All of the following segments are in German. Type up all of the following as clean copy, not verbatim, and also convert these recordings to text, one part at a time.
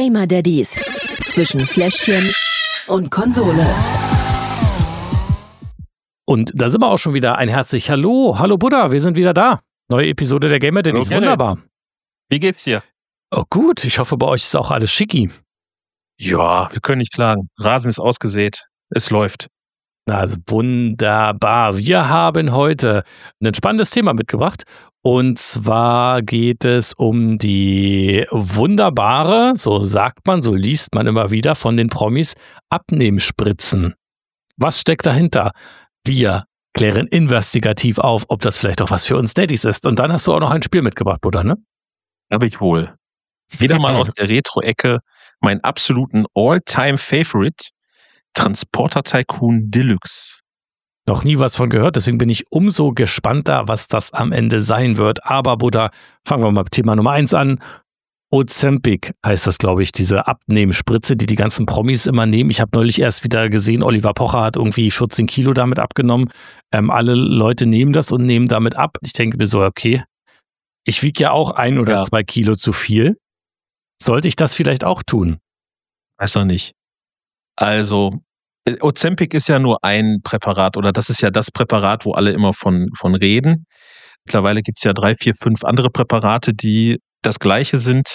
Gamer Daddies zwischen Fläschchen und Konsole. Und da sind wir auch schon wieder. Ein herzlich Hallo Buddha, wir sind wieder da. Neue Episode der Gamer Daddies, Hallo, wunderbar. Wie geht's dir? Oh gut, ich hoffe bei euch ist auch alles schicki. Ja, wir können nicht klagen. Rasen ist ausgesät. Es läuft. Also wunderbar. Wir haben heute ein spannendes Thema mitgebracht. Und zwar geht es um die wunderbare, so sagt man, so liest man immer wieder von den Promis, Abnehmspritzen. Was steckt dahinter? Wir klären investigativ auf, ob das vielleicht auch was für uns Daddies ist. Und dann hast du auch noch ein Spiel mitgebracht, Buddha, ne? Habe ich wohl. Wieder mal aus der Retro-Ecke meinen absoluten All-Time-Favorite, Transporter Tycoon Deluxe. Noch nie was von gehört, deswegen bin ich umso gespannter, was das am Ende sein wird. Aber Buddha, fangen wir mal mit Thema Nummer 1 an. Ozempic heißt das, glaube ich, diese Abnehmspritze, die ganzen Promis immer nehmen. Ich habe neulich erst wieder gesehen, Oliver Pocher hat irgendwie 14 Kilo damit abgenommen. Alle Leute nehmen das und nehmen damit ab. Ich denke mir so, okay, ich wiege ja auch 1 oder 2 Kilo zu viel. Sollte ich das vielleicht auch tun? Weiß noch nicht. Also, Ozempic ist ja nur ein Präparat oder das ist ja das Präparat, wo alle immer von reden. Mittlerweile gibt es ja 3, 4, 5 andere Präparate, die das Gleiche sind.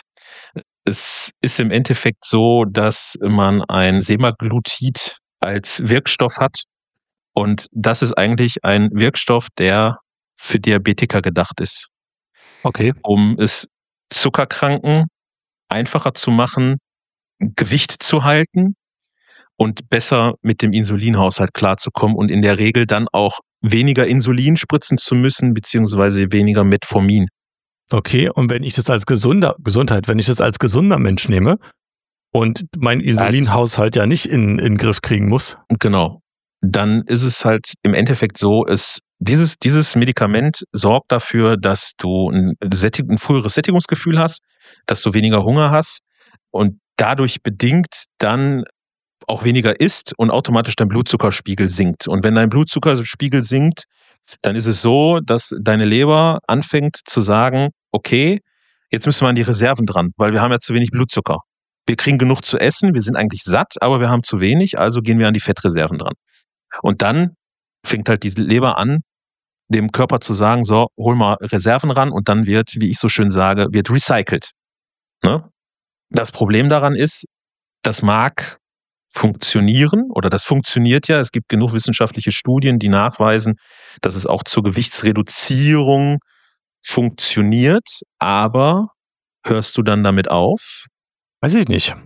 Es ist im Endeffekt so, dass man ein Semaglutid als Wirkstoff hat. Und das ist eigentlich ein Wirkstoff, der für Diabetiker gedacht ist. Okay. Um es Zuckerkranken einfacher zu machen, Gewicht zu halten und besser mit dem Insulinhaushalt klarzukommen und in der Regel dann auch weniger Insulin spritzen zu müssen, beziehungsweise weniger Metformin. Okay, und wenn ich das als wenn ich das als gesunder Mensch nehme und mein Insulinhaushalt ja nicht in den Griff kriegen muss. Genau. Dann ist es halt im Endeffekt so, dieses Medikament sorgt dafür, dass du ein früheres Sättigungsgefühl hast, dass du weniger Hunger hast und dadurch bedingt dann auch weniger isst und automatisch dein Blutzuckerspiegel sinkt. Und wenn dein Blutzuckerspiegel sinkt, dann ist es so, dass deine Leber anfängt zu sagen, okay, jetzt müssen wir an die Reserven dran, weil wir haben ja zu wenig Blutzucker. Wir kriegen genug zu essen, wir sind eigentlich satt, aber wir haben zu wenig, also gehen wir an die Fettreserven dran. Und dann fängt halt die Leber an, dem Körper zu sagen, so, hol mal Reserven ran und dann wird, wie ich so schön sage, wird recycelt. Ne? Das Problem daran ist, das mag funktionieren oder das funktioniert ja. Es gibt genug wissenschaftliche Studien, die nachweisen, dass es auch zur Gewichtsreduzierung funktioniert. Aber hörst du dann damit auf? Weiß ich nicht.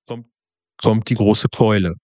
Kommt die große Keule.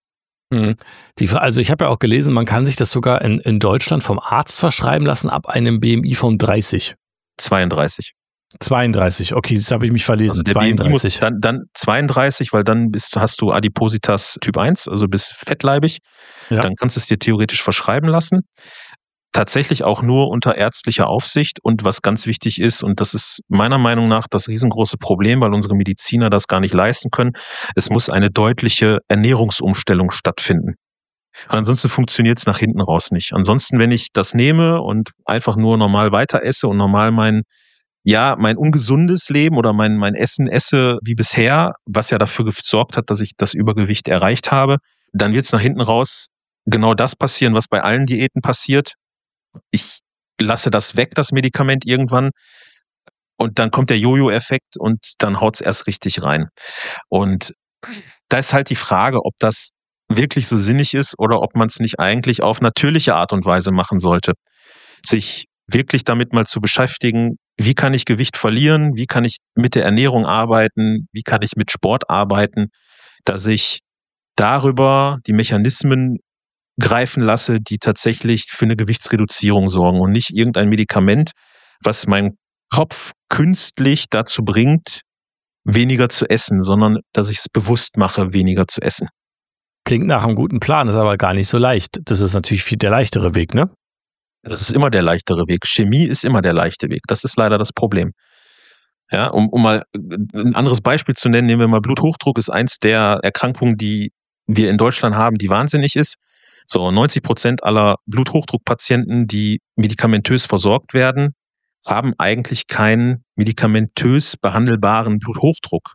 Also ich habe ja auch gelesen, man kann sich das sogar in Deutschland vom Arzt verschreiben lassen ab einem BMI von 30. 32. 32, okay, das habe ich mich verlesen. Also der 32. BMI muss dann 32, weil dann hast du Adipositas Typ 1, also bist fettleibig. Ja. Dann kannst du es dir theoretisch verschreiben lassen. Tatsächlich auch nur unter ärztlicher Aufsicht. Und was ganz wichtig ist, und das ist meiner Meinung nach das riesengroße Problem, weil unsere Mediziner das gar nicht leisten können, es muss eine deutliche Ernährungsumstellung stattfinden. Und ansonsten funktioniert es nach hinten raus nicht. Ansonsten, wenn ich das nehme und einfach nur normal weiter esse und normal mein ungesundes Leben oder mein Essen esse wie bisher, was ja dafür gesorgt hat, dass ich das Übergewicht erreicht habe, dann wird es nach hinten raus genau das passieren, was bei allen Diäten passiert. Ich lasse das weg, das Medikament irgendwann, und dann kommt der Jojo-Effekt und dann haut es erst richtig rein. Und da ist halt die Frage, ob das wirklich so sinnig ist oder ob man es nicht eigentlich auf natürliche Art und Weise machen sollte. Sich wirklich damit mal zu beschäftigen, wie kann ich Gewicht verlieren, wie kann ich mit der Ernährung arbeiten, wie kann ich mit Sport arbeiten, dass ich darüber die Mechanismen greifen lasse, die tatsächlich für eine Gewichtsreduzierung sorgen und nicht irgendein Medikament, was meinen Kopf künstlich dazu bringt, weniger zu essen, sondern dass ich es bewusst mache, weniger zu essen. Klingt nach einem guten Plan, ist aber gar nicht so leicht. Das ist natürlich viel der leichtere Weg, ne? Das ist immer der leichtere Weg. Chemie ist immer der leichte Weg. Das ist leider das Problem. Ja, um mal ein anderes Beispiel zu nennen, nehmen wir mal Bluthochdruck, ist eins der Erkrankungen, die wir in Deutschland haben, die wahnsinnig ist. So 90% aller Bluthochdruckpatienten, die medikamentös versorgt werden, haben eigentlich keinen medikamentös behandelbaren Bluthochdruck,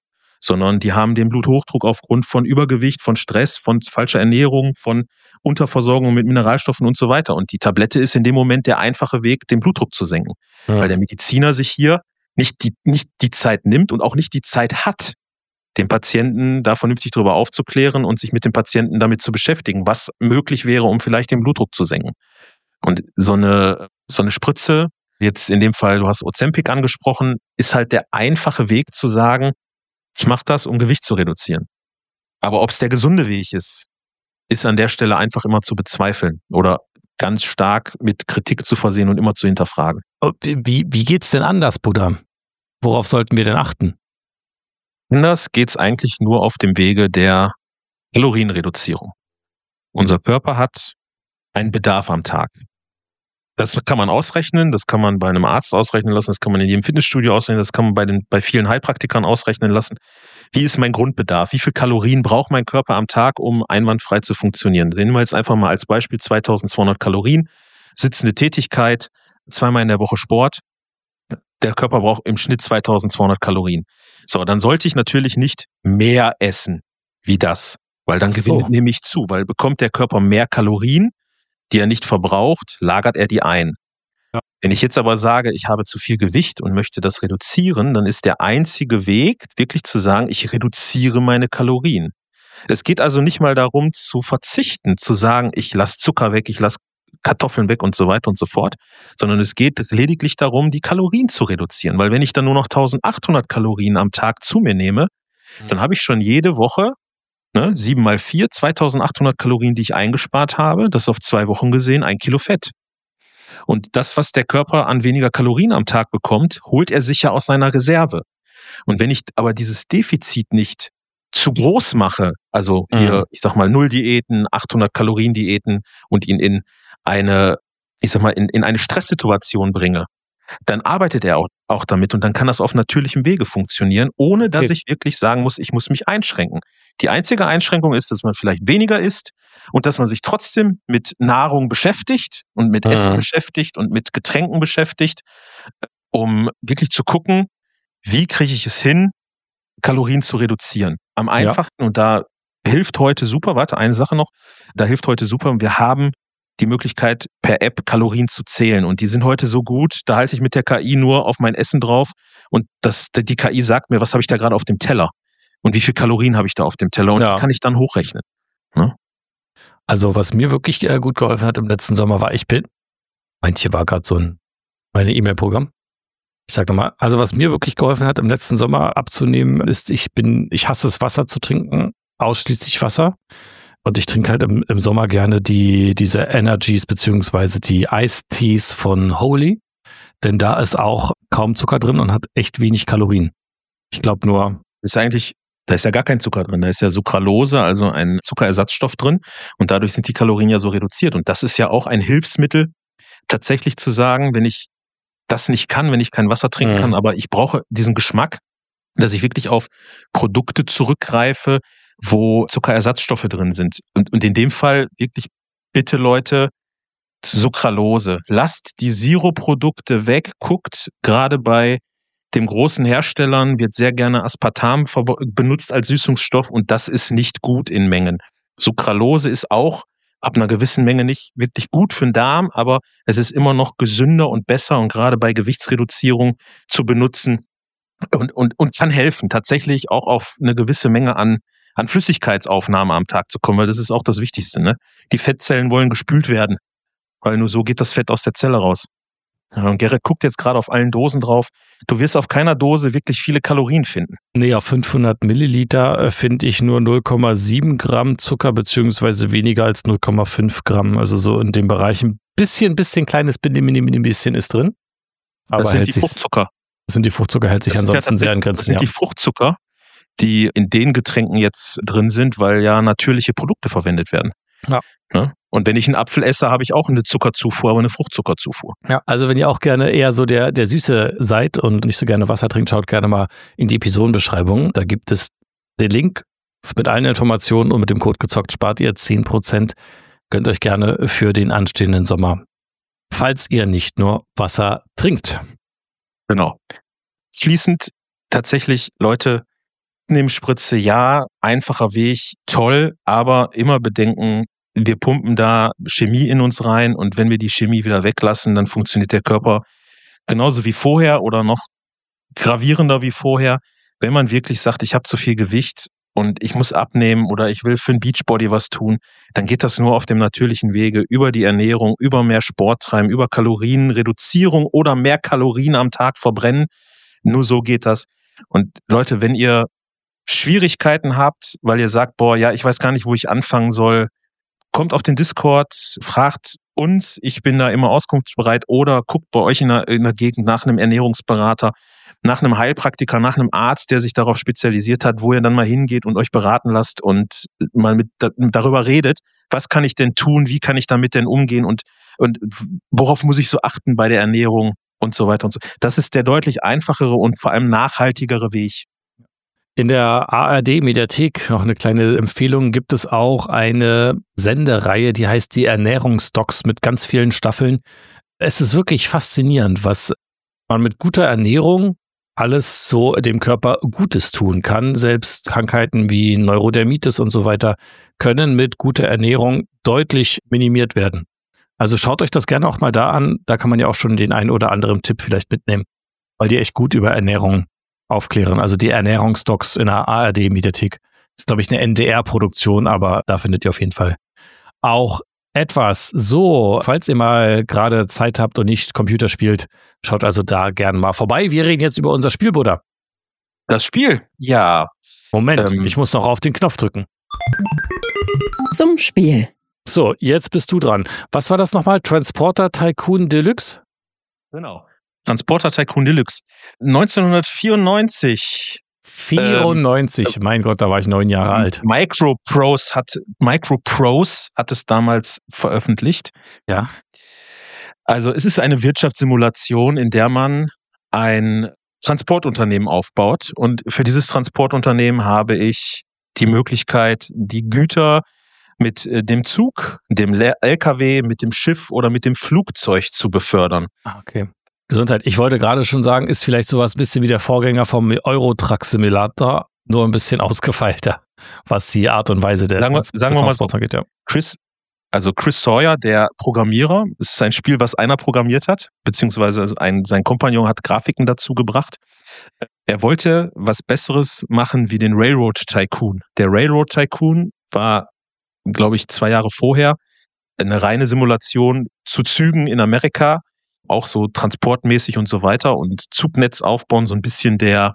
sondern die haben den Bluthochdruck aufgrund von Übergewicht, von Stress, von falscher Ernährung, von Unterversorgung mit Mineralstoffen und so weiter. Und die Tablette ist in dem Moment der einfache Weg, den Blutdruck zu senken, weil der Mediziner sich hier nicht die Zeit nimmt und auch nicht die Zeit hat, den Patienten da vernünftig darüber aufzuklären und sich mit dem Patienten damit zu beschäftigen, was möglich wäre, um vielleicht den Blutdruck zu senken. Und so eine Spritze, jetzt in dem Fall, du hast Ozempic angesprochen, ist halt der einfache Weg zu sagen, ich mache das, um Gewicht zu reduzieren. Aber ob es der gesunde Weg ist an der Stelle einfach immer zu bezweifeln oder ganz stark mit Kritik zu versehen und immer zu hinterfragen. Wie geht's denn anders, Buddha? Worauf sollten wir denn achten? Anders geht's eigentlich nur auf dem Wege der Kalorienreduzierung. Unser Körper hat einen Bedarf am Tag. Das kann man ausrechnen, das kann man bei einem Arzt ausrechnen lassen, das kann man in jedem Fitnessstudio ausrechnen, das kann man bei vielen Heilpraktikern ausrechnen lassen. Wie ist mein Grundbedarf? Wie viel Kalorien braucht mein Körper am Tag, um einwandfrei zu funktionieren? Nehmen wir jetzt einfach mal als Beispiel 2200 Kalorien, sitzende Tätigkeit, 2-mal in der Woche Sport. Der Körper braucht im Schnitt 2200 Kalorien. So, dann sollte ich natürlich nicht mehr essen wie das, weil dann gewinnt nämlich zu, weil bekommt der Körper mehr Kalorien, die er nicht verbraucht, lagert er die ein. Ja. Wenn ich jetzt aber sage, ich habe zu viel Gewicht und möchte das reduzieren, dann ist der einzige Weg, wirklich zu sagen, ich reduziere meine Kalorien. Es geht also nicht mal darum, zu verzichten, zu sagen, ich lasse Zucker weg, ich lasse Kartoffeln weg und so weiter und so fort, sondern es geht lediglich darum, die Kalorien zu reduzieren. Weil wenn ich dann nur noch 1800 Kalorien am Tag zu mir nehme, dann habe ich schon jede Woche 7 mal 4, 2800 Kalorien, die ich eingespart habe, das auf 2 Wochen gesehen, 1 Kilo Fett. Und das, was der Körper an weniger Kalorien am Tag bekommt, holt er sich ja aus seiner Reserve. Und wenn ich aber dieses Defizit nicht zu groß mache, also hier, ich sag mal, 0 Diäten, 800 Kalorien Diäten und ihn in eine Stresssituation bringe, dann arbeitet er auch damit und dann kann das auf natürlichem Wege funktionieren, ohne dass ich wirklich sagen muss, ich muss mich einschränken. Die einzige Einschränkung ist, dass man vielleicht weniger isst und dass man sich trotzdem mit Nahrung beschäftigt und mit Essen beschäftigt und mit Getränken beschäftigt, um wirklich zu gucken, wie kriege ich es hin, Kalorien zu reduzieren. Am einfachsten, und da hilft heute super, eine Sache noch, da hilft heute super, wir haben die Möglichkeit, per App Kalorien zu zählen. Und die sind heute so gut, da halte ich mit der KI nur auf mein Essen drauf und die KI sagt mir, was habe ich da gerade auf dem Teller und wie viel Kalorien habe ich da auf dem Teller und die kann ich dann hochrechnen. Ne? Also was mir wirklich gut geholfen hat im letzten Sommer war, hier war gerade mein E-Mail-Programm. Ich sag nochmal, also was mir wirklich geholfen hat im letzten Sommer abzunehmen, ist, ich hasse es, Wasser zu trinken, ausschließlich Wasser. Und ich trinke halt im Sommer gerne diese Energies beziehungsweise die Eistees von Holy, denn da ist auch kaum Zucker drin und hat echt wenig Kalorien. Ich glaube nur... Da ist ja gar kein Zucker drin, da ist ja Sucralose, also ein Zuckerersatzstoff drin und dadurch sind die Kalorien ja so reduziert. Und das ist ja auch ein Hilfsmittel, tatsächlich zu sagen, wenn ich das nicht kann, wenn ich kein Wasser trinken kann, aber ich brauche diesen Geschmack, dass ich wirklich auf Produkte zurückgreife, wo Zuckerersatzstoffe drin sind. Und in dem Fall wirklich bitte Leute, Sucralose. Lasst die Zero-Produkte weg. Guckt, gerade bei den großen Herstellern wird sehr gerne Aspartam benutzt als Süßungsstoff und das ist nicht gut in Mengen. Sucralose ist auch ab einer gewissen Menge nicht wirklich gut für den Darm, aber es ist immer noch gesünder und besser und gerade bei Gewichtsreduzierung zu benutzen und kann helfen, tatsächlich auch auf eine gewisse Menge an Flüssigkeitsaufnahme am Tag zu kommen, weil das ist auch das Wichtigste. Ne? Die Fettzellen wollen gespült werden, weil nur so geht das Fett aus der Zelle raus. Ja, und Gerrit guckt jetzt gerade auf allen Dosen drauf. Du wirst auf keiner Dose wirklich viele Kalorien finden. Nee, auf 500 Milliliter finde ich nur 0,7 Gramm Zucker, beziehungsweise weniger als 0,5 Gramm. Also so in dem Bereich ein bisschen kleines bisschen ist drin. Aber das sind die Fruchtzucker. Hält sich ansonsten sehr in Grenzen. Das sind die Fruchtzucker, die in den Getränken jetzt drin sind, weil ja natürliche Produkte verwendet werden. Ja. Ne? Und wenn ich einen Apfel esse, habe ich auch eine Zuckerzufuhr, aber eine Fruchtzuckerzufuhr. Ja, also wenn ihr auch gerne eher so der Süße seid und nicht so gerne Wasser trinkt, schaut gerne mal in die Episodenbeschreibung. Da gibt es den Link mit allen Informationen und mit dem Code gezockt spart ihr 10%. Gönnt euch gerne für den anstehenden Sommer, falls ihr nicht nur Wasser trinkt. Genau. Schließend tatsächlich, Leute, Abnehmspritze, ja, einfacher Weg, toll, aber immer bedenken, wir pumpen da Chemie in uns rein und wenn wir die Chemie wieder weglassen, dann funktioniert der Körper genauso wie vorher oder noch gravierender wie vorher. Wenn man wirklich sagt, ich habe zu viel Gewicht und ich muss abnehmen oder ich will für ein Beachbody was tun, dann geht das nur auf dem natürlichen Wege, über die Ernährung, über mehr Sport treiben, über Kalorienreduzierung oder mehr Kalorien am Tag verbrennen. Nur so geht das. Und Leute, wenn ihr Schwierigkeiten habt, weil ihr sagt, boah, ja, ich weiß gar nicht, wo ich anfangen soll, kommt auf den Discord, fragt uns, ich bin da immer auskunftsbereit oder guckt bei euch in der Gegend nach einem Ernährungsberater, nach einem Heilpraktiker, nach einem Arzt, der sich darauf spezialisiert hat, wo ihr dann mal hingeht und euch beraten lasst und mal darüber redet, was kann ich denn tun, wie kann ich damit denn umgehen und worauf muss ich so achten bei der Ernährung und so weiter und so. Das ist der deutlich einfachere und vor allem nachhaltigere Weg. In der ARD-Mediathek, noch eine kleine Empfehlung, gibt es auch eine Sendereihe, die heißt die Ernährungsdocs mit ganz vielen Staffeln. Es ist wirklich faszinierend, was man mit guter Ernährung alles so dem Körper Gutes tun kann. Selbst Krankheiten wie Neurodermitis und so weiter können mit guter Ernährung deutlich minimiert werden. Also schaut euch das gerne auch mal da an. Da kann man ja auch schon den einen oder anderen Tipp vielleicht mitnehmen, weil die echt gut über Ernährung aufklären. Also die Ernährungsdocs in der ARD-Mediathek. Ist, glaube ich, eine NDR-Produktion, aber da findet ihr auf jeden Fall auch etwas. So, falls ihr mal gerade Zeit habt und nicht Computer spielt, schaut also da gerne mal vorbei. Wir reden jetzt über unser Spiel, Buddha. Das Spiel? Ja. Moment, ich muss noch auf den Knopf drücken. Zum Spiel. So, jetzt bist du dran. Was war das nochmal? Transporter Tycoon Deluxe? Genau. Transporter Tycoon Deluxe. 1994. 94, mein Gott, da war ich 9 Jahre alt. Microprose hat es damals veröffentlicht. Ja. Also es ist eine Wirtschaftssimulation, in der man ein Transportunternehmen aufbaut. Und für dieses Transportunternehmen habe ich die Möglichkeit, die Güter mit dem Zug, dem LKW, mit dem Schiff oder mit dem Flugzeug zu befördern. Okay. Gesundheit. Ich wollte gerade schon sagen, ist vielleicht sowas ein bisschen wie der Vorgänger vom Euro-Truck Simulator, nur ein bisschen ausgefeilter, was die Art und Weise der Sagen wir mal so, angeht. Ja. Chris Sawyer, der Programmierer, es ist ein Spiel, was einer programmiert hat, beziehungsweise sein Kompagnon hat Grafiken dazu gebracht. Er wollte was Besseres machen wie den Railroad Tycoon. Der Railroad Tycoon war, glaube ich, 2 Jahre vorher eine reine Simulation zu Zügen in Amerika, auch so transportmäßig und so weiter und Zugnetz aufbauen, so ein bisschen der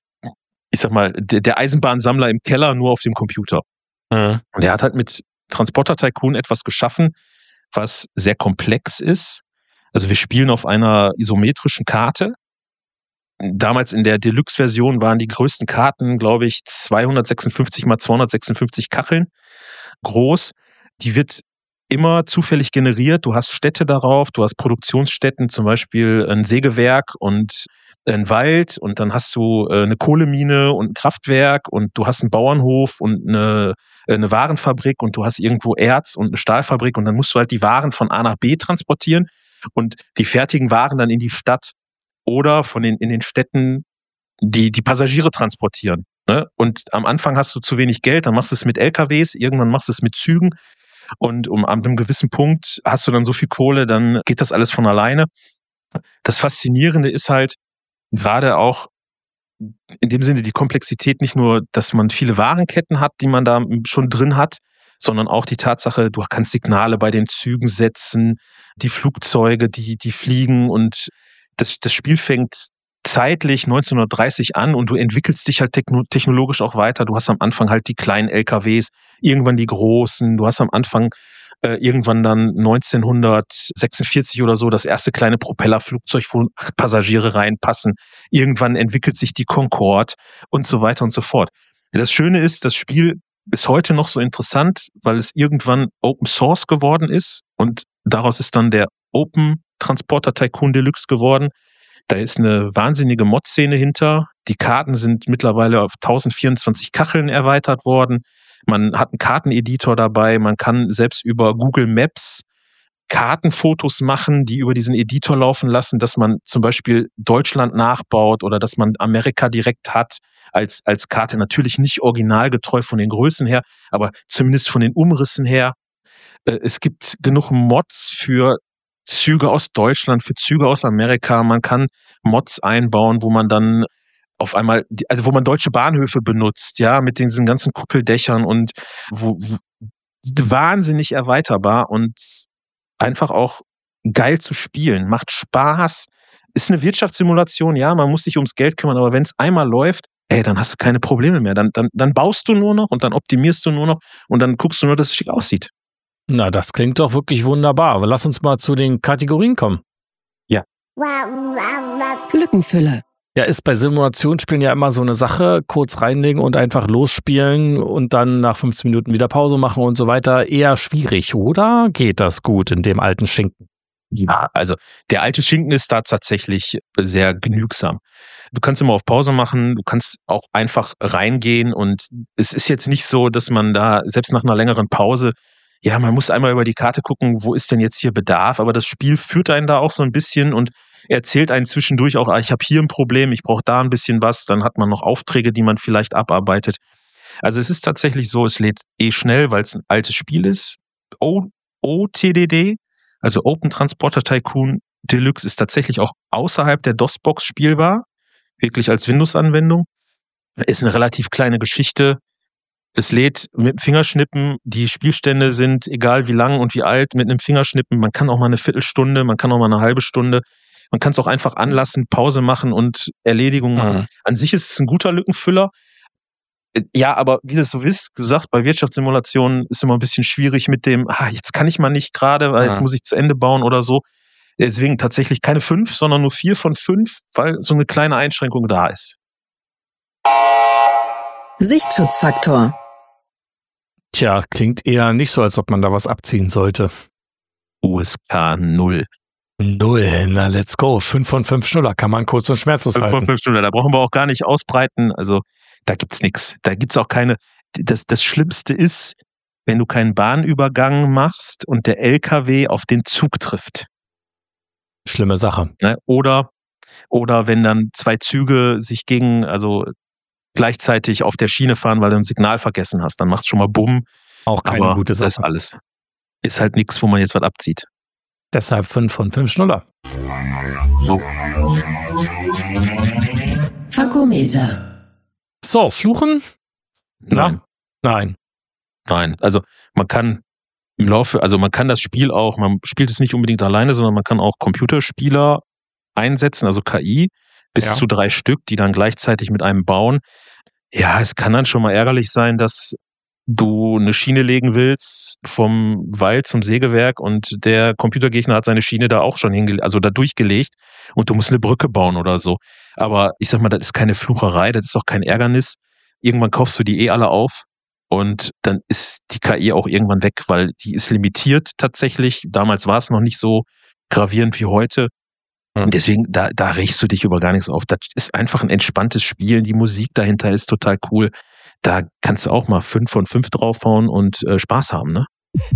Eisenbahnsammler im Keller, nur auf dem Computer. Mhm. Und er hat halt mit Transporter Tycoon etwas geschaffen, was sehr komplex ist. Also wir spielen auf einer isometrischen Karte. Damals in der Deluxe-Version waren die größten Karten, glaube ich, 256 mal 256 Kacheln groß. Die wird immer zufällig generiert. Du hast Städte darauf, du hast Produktionsstätten, zum Beispiel ein Sägewerk und ein Wald und dann hast du eine Kohlemine und ein Kraftwerk und du hast einen Bauernhof und eine Warenfabrik und du hast irgendwo Erz und eine Stahlfabrik und dann musst du halt die Waren von A nach B transportieren und die fertigen Waren dann in die Stadt oder in den Städten die Passagiere transportieren. Ne? Und am Anfang hast du zu wenig Geld, dann machst du es mit LKWs, irgendwann machst du es mit Zügen. Und an einem gewissen Punkt hast du dann so viel Kohle, dann geht das alles von alleine. Das Faszinierende ist halt gerade auch in dem Sinne die Komplexität, nicht nur, dass man viele Warenketten hat, die man da schon drin hat, sondern auch die Tatsache, du kannst Signale bei den Zügen setzen, die Flugzeuge, die fliegen und das Spiel fängt zeitlich 1930 an und du entwickelst dich halt technologisch auch weiter. Du hast am Anfang halt die kleinen LKWs, irgendwann die großen. Du hast am Anfang irgendwann dann 1946 oder so das erste kleine Propellerflugzeug, wo 8 Passagiere reinpassen. Irgendwann entwickelt sich die Concorde und so weiter und so fort. Das Schöne ist, das Spiel ist heute noch so interessant, weil es irgendwann Open Source geworden ist und daraus ist dann der Open Transporter Tycoon Deluxe geworden. Da ist eine wahnsinnige Mod-Szene hinter. Die Karten sind mittlerweile auf 1024 Kacheln erweitert worden. Man hat einen Karteneditor dabei. Man kann selbst über Google Maps Kartenfotos machen, die über diesen Editor laufen lassen, dass man zum Beispiel Deutschland nachbaut oder dass man Amerika direkt hat als Karte. Natürlich nicht originalgetreu von den Größen her, aber zumindest von den Umrissen her. Es gibt genug Mods für Züge aus Deutschland, für Züge aus Amerika. Man kann Mods einbauen, wo man dann auf einmal, also wo man deutsche Bahnhöfe benutzt, ja, mit diesen ganzen Kuppeldächern und wahnsinnig erweiterbar und einfach auch geil zu spielen. Macht Spaß. Ist eine Wirtschaftssimulation, ja, man muss sich ums Geld kümmern, aber wenn es einmal läuft, dann hast du keine Probleme mehr. Dann baust du nur noch und dann optimierst du nur noch und dann guckst du nur, dass es schick aussieht. Na, das klingt doch wirklich wunderbar. Aber lass uns mal zu den Kategorien kommen. Ja. Lückenfüller. Ja, ist bei Simulationsspielen ja immer so eine Sache, kurz reinlegen und einfach losspielen und dann nach 15 Minuten wieder Pause machen und so weiter. Eher schwierig, oder geht das gut in dem alten Schinken? Ja, also der alte Schinken ist da tatsächlich sehr genügsam. Du kannst immer auf Pause machen, du kannst auch einfach reingehen und es ist jetzt nicht so, dass man da, selbst nach einer längeren Pause, ja, man muss einmal über die Karte gucken, wo ist denn jetzt hier Bedarf, aber das Spiel führt einen da auch so ein bisschen und erzählt einen zwischendurch auch, ich habe hier ein Problem, ich brauche da ein bisschen was, dann hat man noch Aufträge, die man vielleicht abarbeitet. Also es ist tatsächlich so, es lädt schnell, weil es ein altes Spiel ist. OTDD, also Open Transporter Tycoon Deluxe, ist tatsächlich auch außerhalb der DOS-Box spielbar, wirklich als Windows-Anwendung. Ist eine relativ kleine Geschichte. Es lädt mit dem Fingerschnippen, die Spielstände sind, egal wie lang und wie alt, mit einem Fingerschnippen, man kann auch mal eine Viertelstunde, man kann auch mal eine halbe Stunde, man kann es auch einfach anlassen, Pause machen und Erledigung machen. An sich ist es ein guter Lückenfüller. Ja, aber wie das so ist, du sagst, bei Wirtschaftssimulationen ist immer ein bisschen schwierig mit dem, jetzt kann ich mal nicht gerade, weil jetzt muss ich zu Ende bauen oder so. Deswegen tatsächlich keine 5, sondern nur 4 von 5, weil so eine kleine Einschränkung da ist. Sichtschutzfaktor. Tja, klingt eher nicht so, als ob man da was abziehen sollte. USK 0. 0, na let's go. 5 von 5 Schnuller, kann man kurz und schmerzlos 5 von halten. 5 Schnuller, da brauchen wir auch gar nicht ausbreiten. Also da gibt's nichts. Da gibt's auch keine. Das Schlimmste ist, wenn du keinen Bahnübergang machst und der LKW auf den Zug trifft. Schlimme Sache. Ne? Oder wenn dann 2 Züge sich gleichzeitig auf der Schiene fahren, weil du ein Signal vergessen hast. Dann macht's schon mal Bumm. Auch keine aber gute Sache. Das ist alles. Ist halt nichts, wo man jetzt was abzieht. Deshalb 5 von 5 Schnuller. Fakometer. So, fluchen? Nein. Nein. Nein. Also man kann man kann das Spiel auch, man spielt es nicht unbedingt alleine, sondern man kann auch Computerspieler einsetzen, also KI, bis zu 3 Stück, die dann gleichzeitig mit einem bauen. Ja, es kann dann schon mal ärgerlich sein, dass du eine Schiene legen willst vom Wald zum Sägewerk und der Computergegner hat seine Schiene da auch schon da durchgelegt und du musst eine Brücke bauen oder so. Aber ich sag mal, das ist keine Flucherei, das ist auch kein Ärgernis. Irgendwann kaufst du die alle auf und dann ist die KI auch irgendwann weg, weil die ist limitiert tatsächlich. Damals war es noch nicht so gravierend wie heute. Und deswegen, da regst du dich über gar nichts auf. Das ist einfach ein entspanntes Spiel. Die Musik dahinter ist total cool. Da kannst du auch mal 5 von 5 draufhauen und Spaß haben, ne?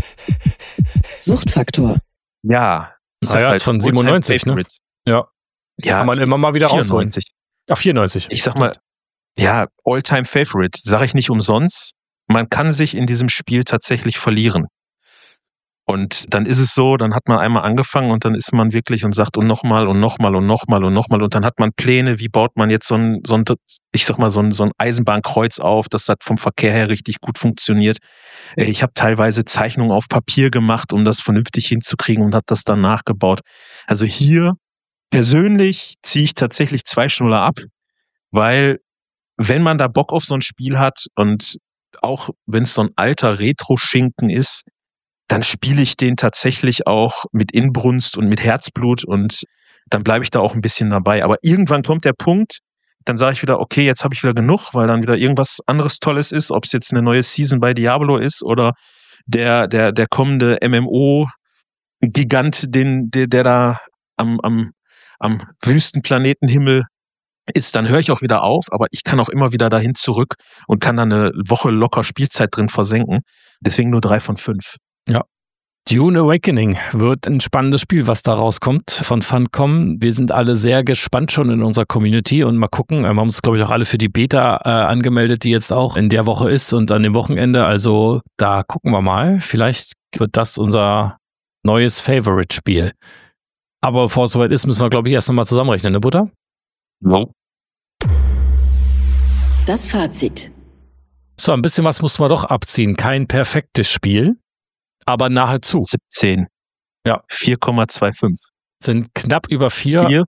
Suchtfaktor. Ja. Ist halt von 97, ne? Ja. Kann man immer mal wieder 94. rausholen. 94. Ich sag mal, ja, All-Time Favorite. Sage ich nicht umsonst. Man kann sich in diesem Spiel tatsächlich verlieren. Und dann ist es so, dann hat man einmal angefangen und dann ist man wirklich und sagt und nochmal und nochmal und nochmal und nochmal und dann hat man Pläne, wie baut man jetzt so ein Eisenbahnkreuz auf, dass das vom Verkehr her richtig gut funktioniert. Ich habe teilweise Zeichnungen auf Papier gemacht, um das vernünftig hinzukriegen und habe das dann nachgebaut. Also hier persönlich ziehe ich tatsächlich 2 Schnuller ab, weil wenn man da Bock auf so ein Spiel hat und auch wenn es so ein alter Retro-Schinken ist, dann spiele ich den tatsächlich auch mit Inbrunst und mit Herzblut und dann bleibe ich da auch ein bisschen dabei. Aber irgendwann kommt der Punkt, dann sage ich wieder, okay, jetzt habe ich wieder genug, weil dann wieder irgendwas anderes Tolles ist, ob es jetzt eine neue Season bei Diablo ist oder der kommende MMO-Gigant, der da am Wüstenplanetenhimmel ist, dann höre ich auch wieder auf, aber ich kann auch immer wieder dahin zurück und kann dann eine Woche locker Spielzeit drin versenken. Deswegen nur 3 von 5. Ja. Dune Awakening wird ein spannendes Spiel, was da rauskommt von Funcom. Wir sind alle sehr gespannt schon in unserer Community und mal gucken. Wir haben uns, glaube ich, auch alle für die Beta angemeldet, die jetzt auch in der Woche ist und an dem Wochenende. Also da gucken wir mal. Vielleicht wird das unser neues Favorite-Spiel. Aber bevor es soweit ist, müssen wir, glaube ich, erst nochmal zusammenrechnen, ne, Butter? No. Das Fazit. So, ein bisschen was muss man doch abziehen. Kein perfektes Spiel, aber nahezu. 17. Ja. 4,25. Sind knapp über 4.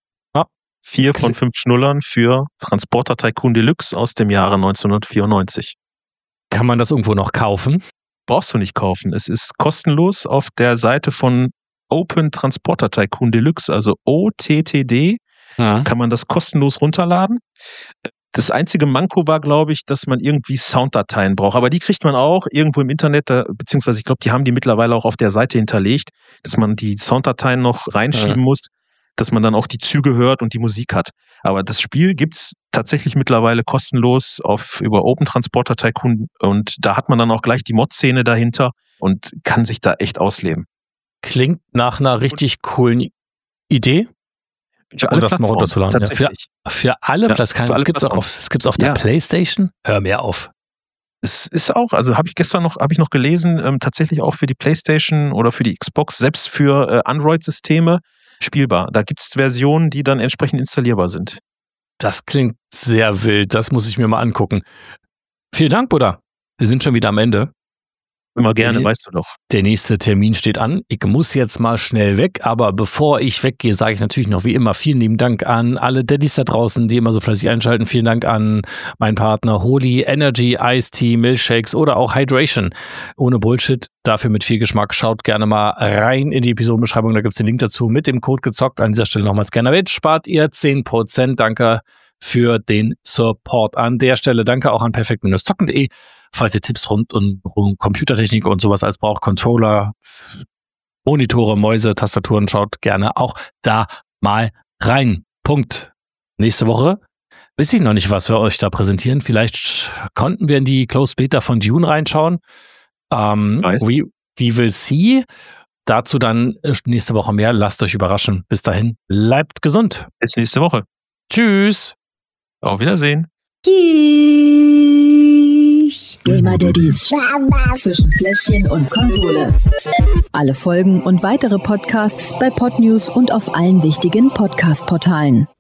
4 von 5 Schnullern für Transporter Tycoon Deluxe aus dem Jahre 1994. Kann man das irgendwo noch kaufen? Brauchst du nicht kaufen. Es ist kostenlos auf der Seite von Open Transporter Tycoon Deluxe, also OTTD, kann man das kostenlos runterladen. Das einzige Manko war, glaube ich, dass man irgendwie Sounddateien braucht. Aber die kriegt man auch irgendwo im Internet, beziehungsweise ich glaube, die haben die mittlerweile auch auf der Seite hinterlegt, dass man die Sounddateien noch reinschieben muss, dass man dann auch die Züge hört und die Musik hat. Aber das Spiel gibt's tatsächlich mittlerweile kostenlos über Open Transporter Tycoon und da hat man dann auch gleich die Mod-Szene dahinter und kann sich da echt ausleben. Klingt nach einer richtig coolen Idee. Für alle das mal runterzuladen. Ja. Für alle Plattformen. Es gibt's auf der PlayStation. Hör mir auf. Es ist auch, also habe ich noch gelesen, tatsächlich auch für die PlayStation oder für die Xbox, selbst für Android-Systeme spielbar. Da gibt es Versionen, die dann entsprechend installierbar sind. Das klingt sehr wild. Das muss ich mir mal angucken. Vielen Dank, Buddha. Wir sind schon wieder am Ende. Immer gerne, weißt du doch. Der nächste Termin steht an. Ich muss jetzt mal schnell weg, aber bevor ich weggehe, sage ich natürlich noch wie immer vielen lieben Dank an alle Daddys da draußen, die immer so fleißig einschalten. Vielen Dank an meinen Partner Holy, Energy, Ice-Tea, Milkshakes oder auch Hydration. Ohne Bullshit, dafür mit viel Geschmack. Schaut gerne mal rein in die Episodenbeschreibung, da gibt es den Link dazu. Mit dem Code gezockt. An dieser Stelle nochmals gerne spart ihr 10%. Danke für den Support an der Stelle. Danke auch an perfekt-zocken.de. Falls ihr Tipps rund um Computertechnik und sowas als braucht, Controller, Monitore, Mäuse, Tastaturen, schaut gerne auch da mal rein. Punkt. Nächste Woche weiß ich noch nicht, was wir euch da präsentieren. Vielleicht konnten wir in die Closed Beta von Dune reinschauen. We will see. Dazu dann nächste Woche mehr. Lasst euch überraschen. Bis dahin, bleibt gesund. Bis nächste Woche. Tschüss. Auf Wiedersehen. Gamer Daddies zwischen Fläschchen und Konsole. Alle Folgen und weitere Podcasts bei Podnews und auf allen wichtigen Podcast-Portalen.